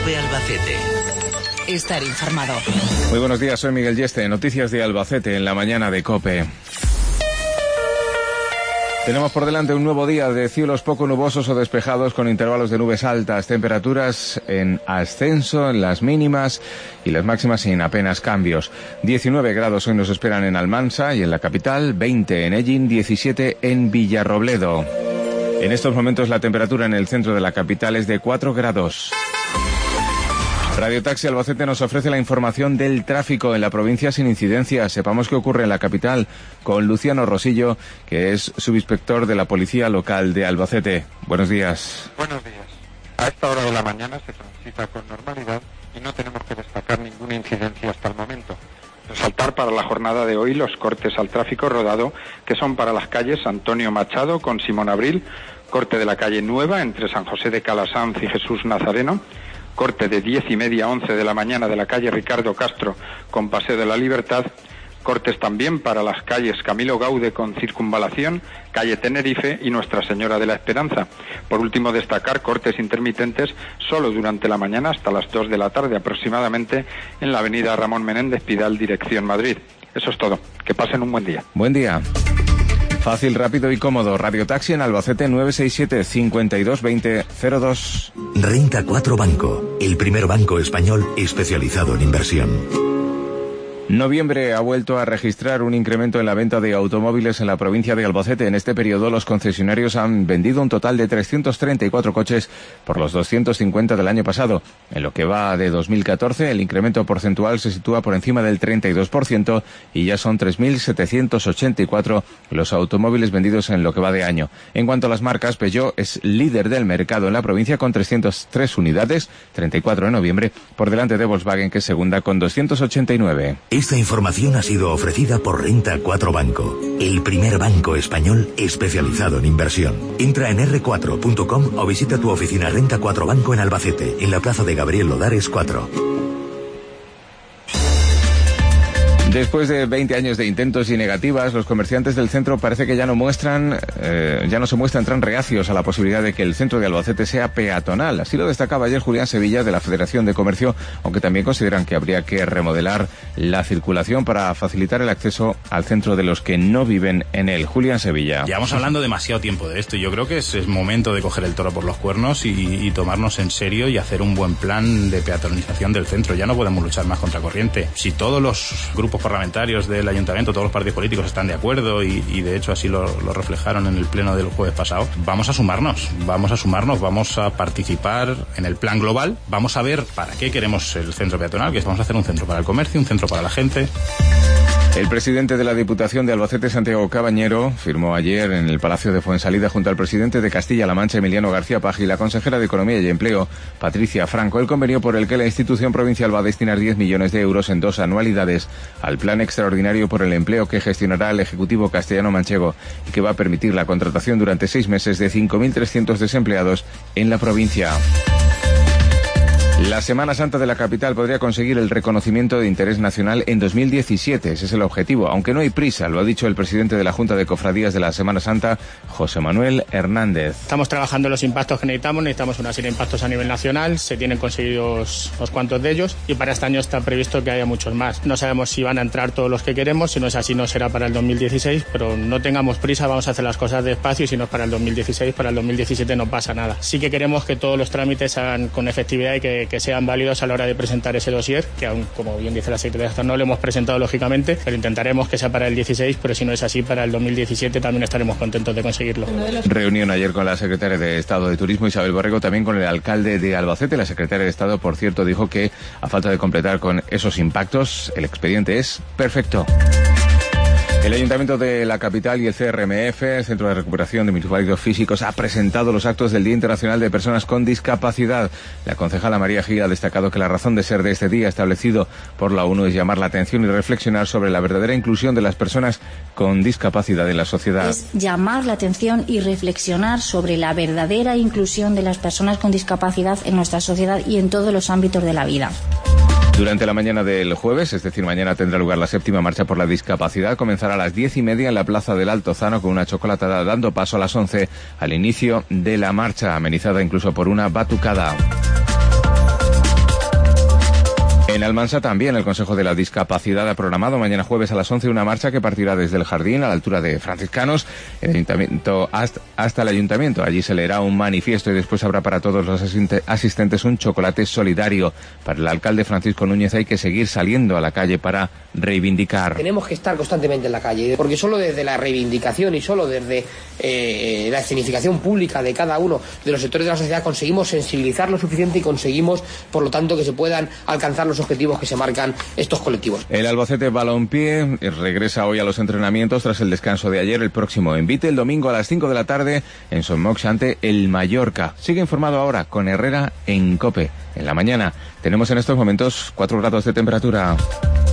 ITV Albacete. Estar informado. Muy buenos días, soy Miguel Yeste. Noticias de Albacete en la mañana de COPE. Tenemos por delante un nuevo día de cielos poco nubosos o despejados con intervalos de nubes altas, temperaturas en ascenso en las mínimas y las máximas sin apenas cambios. 19 grados hoy nos esperan en Almansa y en la capital, 20 en Ellín, 17 en Villarrobledo. En estos momentos la temperatura en el centro de la capital es de 4 grados. Radio Taxi Albacete nos ofrece la información del tráfico en la provincia sin incidencias. Sepamos qué ocurre en la capital con Luciano Rosillo, que es subinspector de la Policía Local de Albacete. Buenos días. Buenos días. A esta hora de la mañana se transita con normalidad y no tenemos que destacar ninguna incidencia hasta el momento. Resaltar para la jornada de hoy los cortes al tráfico rodado, que son para las calles Antonio Machado con Simón Abril, corte de la calle Nueva entre San José de Calasanz y Jesús Nazareno, corte de 10:30 a 11 de la mañana de la calle Ricardo Castro con Paseo de la Libertad, cortes también para las calles Camilo Gaude con Circunvalación, calle Tenerife y Nuestra Señora de la Esperanza. Por último, destacar cortes intermitentes solo durante la mañana hasta las 2 de la tarde aproximadamente en la avenida Ramón Menéndez Pidal, dirección Madrid. Eso es todo. Que pasen un buen día. Buen día. Fácil, rápido y cómodo. Radio Taxi en Albacete 967 52 20 02. Renta 4 Banco, el primer banco español especializado en inversión. Noviembre ha vuelto a registrar un incremento en la venta de automóviles en la provincia de Albacete. En este periodo los concesionarios han vendido un total de 334 coches por los 250 del año pasado. En lo que va de 2014, el incremento porcentual se sitúa por encima del 32% y ya son 3.784 los automóviles vendidos en lo que va de año. En cuanto a las marcas, Peugeot es líder del mercado en la provincia con 303 unidades, 34 en noviembre, por delante de Volkswagen, que es segunda con 289. Esta información ha sido ofrecida por Renta 4 Banco, el primer banco español especializado en inversión. Entra en r4.com o visita tu oficina Renta 4 Banco en Albacete, en la plaza de Gabriel Lodares 4. Después de 20 años de intentos y negativas, los comerciantes del centro parece que ya no se muestran tan reacios a la posibilidad de que el centro de Albacete sea peatonal. Así lo destacaba ayer Julián Sevilla de la Federación de Comercio, aunque también consideran que habría que remodelar la circulación para facilitar el acceso al centro de los que no viven en él. Julián Sevilla. Llevamos hablando demasiado tiempo de esto y yo creo que es momento de coger el toro por los cuernos y tomarnos en serio y hacer un buen plan de peatonalización del centro. Ya no podemos luchar más contra corriente. Si todos los grupos parlamentarios del ayuntamiento, todos los partidos políticos están de acuerdo y de hecho así lo reflejaron en el pleno del jueves pasado, vamos a sumarnos, vamos a participar en el plan global, vamos a ver para qué queremos el centro peatonal, que vamos a hacer un centro para el comercio, un centro para la gente. El presidente de la Diputación de Albacete, Santiago Cabañero, firmó ayer en el Palacio de Fuensalida junto al presidente de Castilla-La Mancha, Emiliano García Paje, y la consejera de Economía y Empleo, Patricia Franco, el convenio por el que la institución provincial va a destinar 10 millones de euros en 2 anualidades al Plan Extraordinario por el Empleo que gestionará el Ejecutivo castellano-manchego y que va a permitir la contratación durante 6 meses de 5.300 desempleados en la provincia. La Semana Santa de la capital podría conseguir el reconocimiento de interés nacional en 2017. Ese es el objetivo, aunque no hay prisa, lo ha dicho el presidente de la Junta de Cofradías de la Semana Santa, José Manuel Hernández. Estamos trabajando en los impactos que necesitamos una serie de impactos a nivel nacional, se tienen conseguidos unos cuantos de ellos y para este año está previsto que haya muchos más. No sabemos si van a entrar todos los que queremos, si no es así no será para el 2016, pero no tengamos prisa, vamos a hacer las cosas despacio y si no es para el 2016, para el 2017 no pasa nada. Sí que queremos que todos los trámites se hagan con efectividad y que sean válidos a la hora de presentar ese dossier, que aún, como bien dice la Secretaría de Estado, no lo hemos presentado lógicamente, pero intentaremos que sea para el 16, pero si no es así, para el 2017 también estaremos contentos de conseguirlo. Reunión ayer con la Secretaria de Estado de Turismo, Isabel Borrego, también con el alcalde de Albacete. La Secretaria de Estado, por cierto, dijo que a falta de completar con esos impactos, el expediente es perfecto. El Ayuntamiento de la capital y el CRMF, el Centro de Recuperación de Minusválidos Físicos, ha presentado los actos del Día Internacional de Personas con Discapacidad. La concejala María Gil ha destacado que la razón de ser de este día establecido por la ONU es llamar la atención y reflexionar sobre la verdadera inclusión de las personas con discapacidad en la sociedad. Es llamar la atención y reflexionar sobre la verdadera inclusión de las personas con discapacidad en nuestra sociedad y en todos los ámbitos de la vida. Durante la mañana del jueves, es decir, mañana tendrá lugar la 7ª marcha por la discapacidad. Comenzará a las 10:30 en la Plaza del Altozano con una chocolatada, dando paso a las 11 al inicio de la marcha, amenizada incluso por una batucada. la Almansa también el Consejo de la Discapacidad ha programado mañana jueves a las 11 una marcha que partirá desde el Jardín a la altura de Franciscanos, el Ayuntamiento hasta el Ayuntamiento. Allí se leerá un manifiesto y después habrá para todos los asistentes un chocolate solidario. Para el alcalde Francisco Núñez hay que seguir saliendo a la calle para reivindicar. Tenemos que estar constantemente en la calle, porque solo desde la reivindicación y solo desde la escenificación pública de cada uno de los sectores de la sociedad conseguimos sensibilizar lo suficiente y conseguimos, por lo tanto, que se puedan alcanzar los objetivos que se marcan estos colectivos. El Albacete Balompié regresa hoy a los entrenamientos tras el descanso de ayer. El próximo envite el domingo a las 5 de la tarde en Son Moix ante el Mallorca. Sigue informado ahora con Herrera en COPE. En la mañana tenemos en estos momentos 4 grados de temperatura.